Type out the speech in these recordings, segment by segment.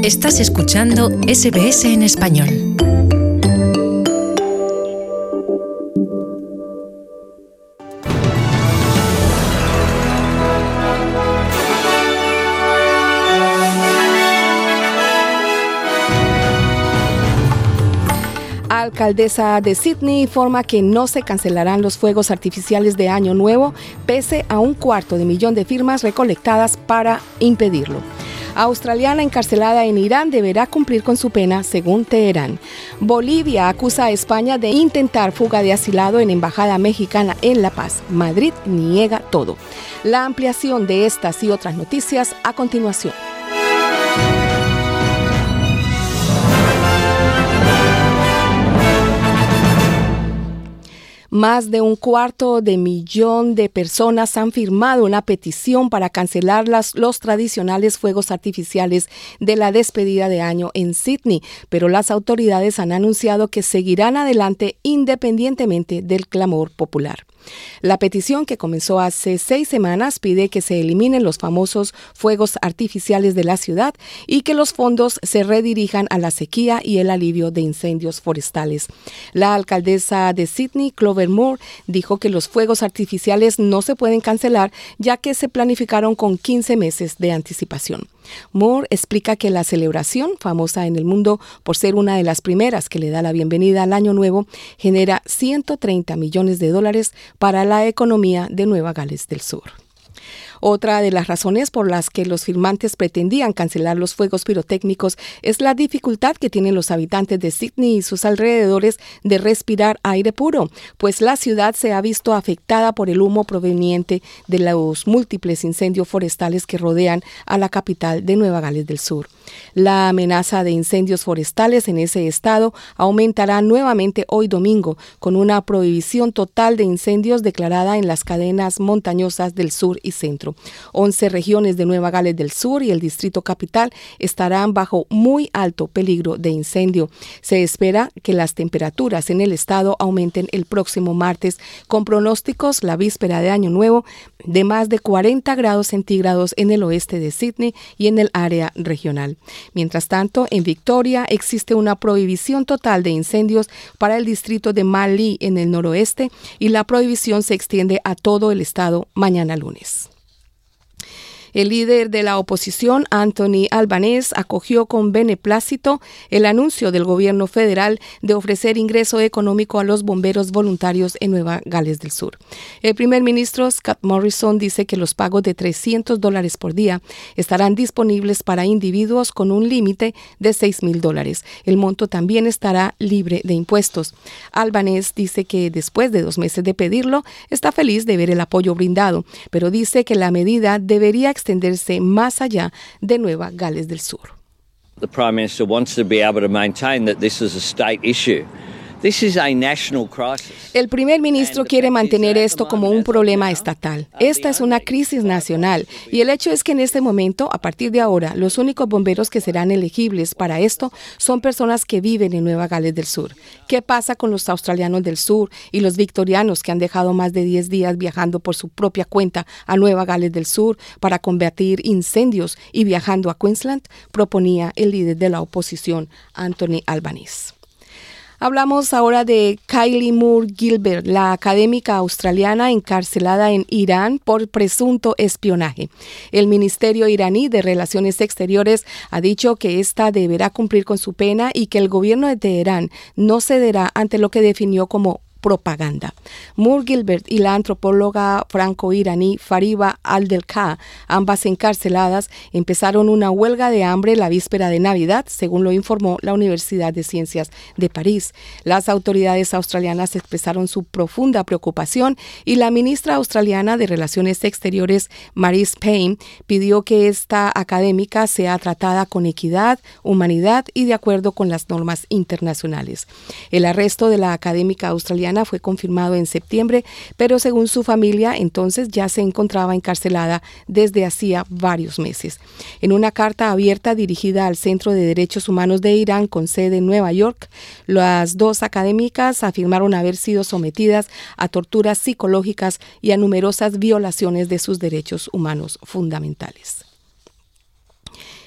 Estás escuchando SBS en español. Alcaldesa de Sydney informa que no se cancelarán los fuegos artificiales de Año Nuevo, pese a 250,000 de firmas recolectadas para impedirlo. Australiana encarcelada en Irán deberá cumplir con su pena, según Teherán. Bolivia acusa a España de intentar fuga de asilado en embajada mexicana en La Paz. Madrid niega todo. La ampliación de estas y otras noticias a continuación. Más de 250,000 de personas han firmado una petición para cancelar los tradicionales fuegos artificiales de la despedida de año en Sydney, pero las autoridades han anunciado que seguirán adelante independientemente del clamor popular. La petición, que comenzó hace 6 semanas, pide que se eliminen los famosos fuegos artificiales de la ciudad y que los fondos se redirijan a la sequía y el alivio de incendios forestales. La alcaldesa de Sydney, Clover Moore, dijo que los fuegos artificiales no se pueden cancelar, ya que se planificaron con 15 meses de anticipación. Moore explica que la celebración, famosa en el mundo por ser una de las primeras que le da la bienvenida al Año Nuevo, genera $130 millones para la economía de Nueva Gales del Sur. Otra de las razones por las que los firmantes pretendían cancelar los fuegos pirotécnicos es la dificultad que tienen los habitantes de Sydney y sus alrededores de respirar aire puro, pues la ciudad se ha visto afectada por el humo proveniente de los múltiples incendios forestales que rodean a la capital de Nueva Gales del Sur. La amenaza de incendios forestales en ese estado aumentará nuevamente hoy domingo, con una prohibición total de incendios declarada en las cadenas montañosas del sur y centro. 11 regiones de Nueva Gales del Sur y el Distrito Capital estarán bajo muy alto peligro de incendio. Se espera que las temperaturas en el estado aumenten el próximo martes, con pronósticos la víspera de Año Nuevo de más de 40 grados centígrados en el oeste de Sydney y en el área regional. Mientras tanto, en Victoria existe una prohibición total de incendios para el distrito de Manly en el noroeste, y la prohibición se extiende a todo el estado mañana lunes. El líder de la oposición, Anthony Albanese, acogió con beneplácito el anuncio del gobierno federal de ofrecer ingreso económico a los bomberos voluntarios en Nueva Gales del Sur. El primer ministro Scott Morrison dice que los pagos de $300 por día estarán disponibles para individuos con un límite de $6,000. El monto también estará libre de impuestos. Albanese dice que después de 2 meses de pedirlo, está feliz de ver el apoyo brindado, pero dice que la medida debería extenderse más allá de Nueva Gales del Sur. The Prime Minister wants to be able to maintain that this is a state issue. This is a national crisis. El primer ministro quiere mantener esto como un problema estatal. Esta es una crisis nacional, y el hecho es que en este momento, a partir de ahora, los únicos bomberos que serán elegibles para esto son personas que viven en Nueva Gales del Sur. ¿Qué pasa con los australianos del sur y los victorianos que han dejado más de 10 días viajando por su propia cuenta a Nueva Gales del Sur para combatir incendios y viajando a Queensland?, proponía el líder de la oposición, Anthony Albanese. Hablamos ahora de Kylie Moore Gilbert, la académica australiana encarcelada en Irán por presunto espionaje. El Ministerio iraní de Relaciones Exteriores ha dicho que esta deberá cumplir con su pena y que el gobierno de Teherán no cederá ante lo que definió como propaganda. Moore Gilbert y la antropóloga franco-iraní Fariba Aldelkha, ambas encarceladas, empezaron una huelga de hambre la víspera de Navidad, según lo informó la Universidad de Ciencias de París. Las autoridades australianas expresaron su profunda preocupación y la ministra australiana de Relaciones Exteriores, Marise Payne, pidió que esta académica sea tratada con equidad, humanidad y de acuerdo con las normas internacionales. El arresto de la académica australiana fue confirmado en septiembre, pero según su familia, entonces ya se encontraba encarcelada desde hacía varios meses. En una carta abierta dirigida al Centro de Derechos Humanos de Irán con sede en Nueva York, las 2 académicas afirmaron haber sido sometidas a torturas psicológicas y a numerosas violaciones de sus derechos humanos fundamentales.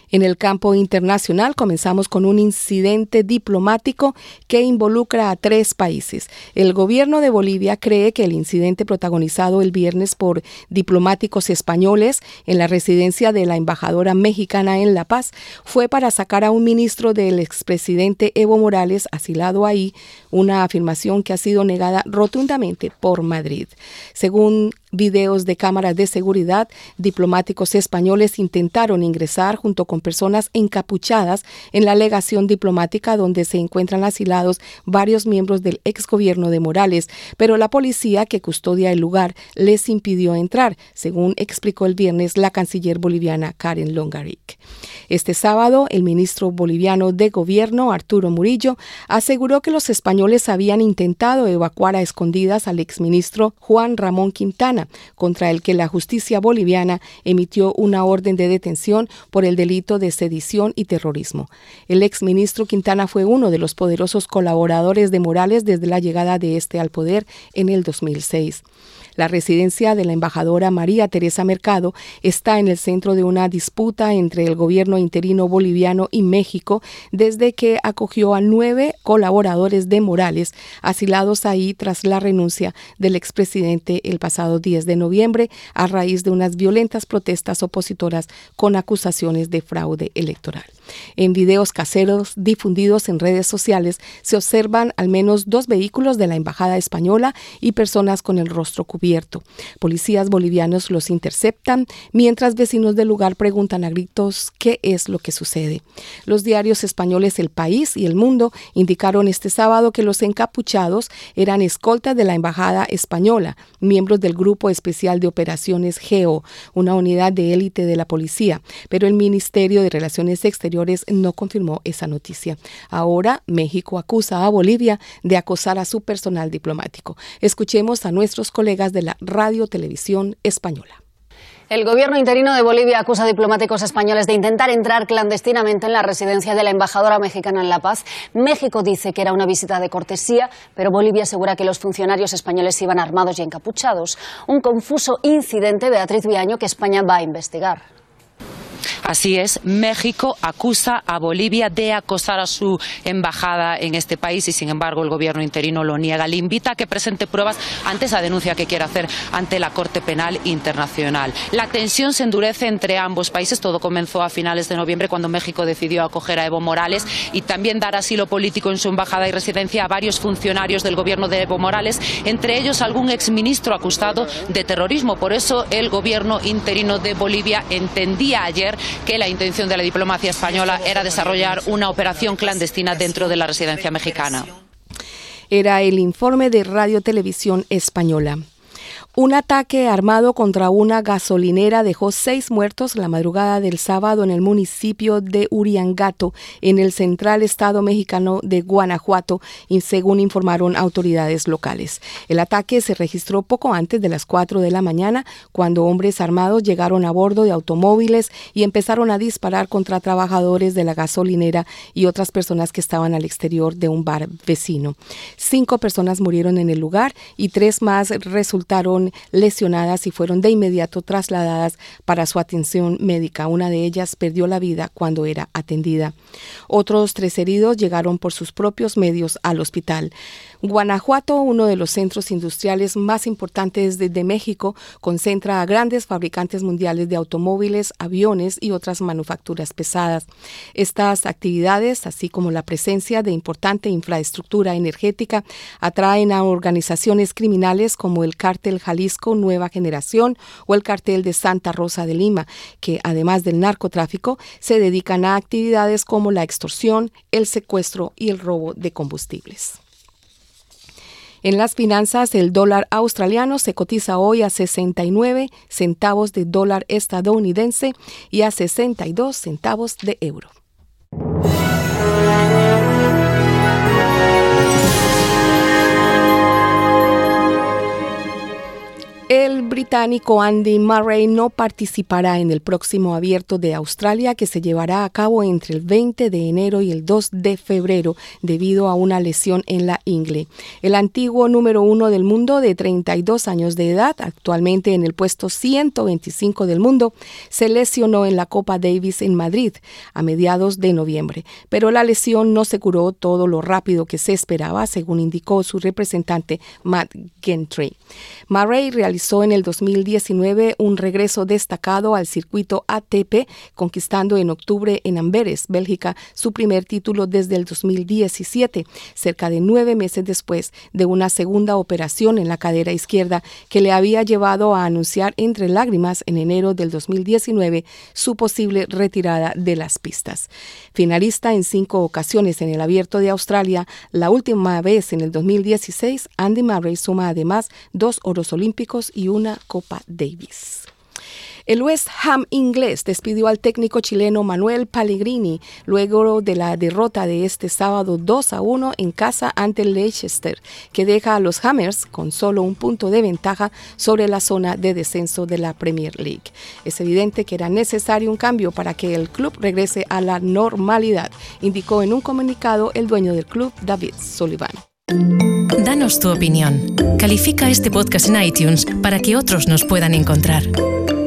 En el campo internacional comenzamos con un incidente diplomático que involucra a 3 países. El gobierno de Bolivia cree que el incidente protagonizado el viernes por diplomáticos españoles en la residencia de la embajadora mexicana en La Paz fue para sacar a un ministro del expresidente Evo Morales asilado ahí, una afirmación que ha sido negada rotundamente por Madrid. Según videos de cámaras de seguridad, diplomáticos españoles intentaron ingresar junto con personas encapuchadas en la legación diplomática donde se encuentran asilados varios miembros del exgobierno de Morales, pero la policía que custodia el lugar les impidió entrar, según explicó el viernes la canciller boliviana Karen Longaric. Este sábado, el ministro boliviano de Gobierno, Arturo Murillo, aseguró que los españoles habían intentado evacuar a escondidas al exministro Juan Ramón Quintana, contra el que la justicia boliviana emitió una orden de detención por el delito de sedición y terrorismo. El exministro Quintana fue uno de los poderosos colaboradores de Morales desde la llegada de este al poder en el 2006. La residencia de la embajadora María Teresa Mercado está en el centro de una disputa entre el gobierno interino boliviano y México desde que acogió a 9 colaboradores de Morales asilados ahí tras la renuncia del expresidente el pasado 10 de noviembre a raíz de unas violentas protestas opositoras con acusaciones de fraude electoral. En videos caseros difundidos en redes sociales se observan al menos 2 vehículos de la embajada española y personas con el rostro cubierto. Policías bolivianos los interceptan, mientras vecinos del lugar preguntan a gritos qué es lo que sucede. Los diarios españoles El País y El Mundo indicaron este sábado que los encapuchados eran escoltas de la embajada española, miembros del Grupo Especial de Operaciones GEO, una unidad de élite de la policía, pero el Ministerio de Relaciones Exteriores no confirmó esa noticia. Ahora, México acusa a Bolivia de acosar a su personal diplomático. Escuchemos a nuestros colegas de la Radio Televisión Española. El gobierno interino de Bolivia acusa a diplomáticos españoles de intentar entrar clandestinamente en la residencia de la embajadora mexicana en La Paz. México dice que era una visita de cortesía, pero Bolivia asegura que los funcionarios españoles iban armados y encapuchados. Un confuso incidente, Beatriz Viaño, que España va a investigar. Así es, México acusa a Bolivia de acosar a su embajada en este país y, sin embargo, el gobierno interino lo niega. Le invita a que presente pruebas ante esa denuncia que quiere hacer ante la Corte Penal Internacional. La tensión se endurece entre ambos países. Todo comenzó a finales de noviembre cuando México decidió acoger a Evo Morales y también dar asilo político en su embajada y residencia a varios funcionarios del gobierno de Evo Morales, entre ellos algún exministro acusado de terrorismo. Por eso el gobierno interino de Bolivia entendía ayer que la intención de la diplomacia española era desarrollar una operación clandestina dentro de la residencia mexicana. Era el informe de Radio Televisión Española. Un ataque armado contra una gasolinera dejó 6 muertos la madrugada del sábado en el municipio de Uriangato, en el central estado mexicano de Guanajuato, según informaron autoridades locales. El ataque se registró poco antes de las 4 de la mañana, cuando hombres armados llegaron a bordo de automóviles y empezaron a disparar contra trabajadores de la gasolinera y otras personas que estaban al exterior de un bar vecino. 5 personas murieron en el lugar y 3 más resultaron lesionadas y fueron de inmediato trasladadas para su atención médica. Una de ellas perdió la vida cuando era atendida. Otros 3 heridos llegaron por sus propios medios al hospital. Guanajuato, uno de los centros industriales más importantes de México, concentra a grandes fabricantes mundiales de automóviles, aviones y otras manufacturas pesadas. Estas actividades, así como la presencia de importante infraestructura energética, atraen a organizaciones criminales como el Cártel Jalisco Nueva Generación o el Cartel de Santa Rosa de Lima, que además del narcotráfico, se dedican a actividades como la extorsión, el secuestro y el robo de combustibles. En las finanzas, el dólar australiano se cotiza hoy a 69 centavos de dólar estadounidense y a 62 centavos de euro. El El británico Andy Murray no participará en el próximo Abierto de Australia que se llevará a cabo entre el 20 de enero y el 2 de febrero debido a una lesión en la ingle. El antiguo número 1 del mundo de 32 años de edad, actualmente en el puesto 125 del mundo, se lesionó en la Copa Davis en Madrid a mediados de noviembre, pero la lesión no se curó todo lo rápido que se esperaba, según indicó su representante Matt Gentry. Murray realizó en el 2019 un regreso destacado al circuito ATP, conquistando en octubre en Amberes, Bélgica, su primer título desde el 2017, cerca de 9 meses después de una segunda operación en la cadera izquierda que le había llevado a anunciar entre lágrimas en enero del 2019 su posible retirada de las pistas. Finalista en 5 ocasiones en el Abierto de Australia, la última vez en el 2016, Andy Murray suma además 2 oros olímpicos y una Copa Davis. El West Ham inglés despidió al técnico chileno Manuel Pellegrini luego de la derrota de este sábado 2-1 en casa ante el Leicester, que deja a los Hammers con solo un punto de ventaja sobre la zona de descenso de la Premier League. Es evidente que era necesario un cambio para que el club regrese a la normalidad, indicó en un comunicado el dueño del club, David Sullivan. Danos tu opinión. Califica este podcast en iTunes para que otros nos puedan encontrar.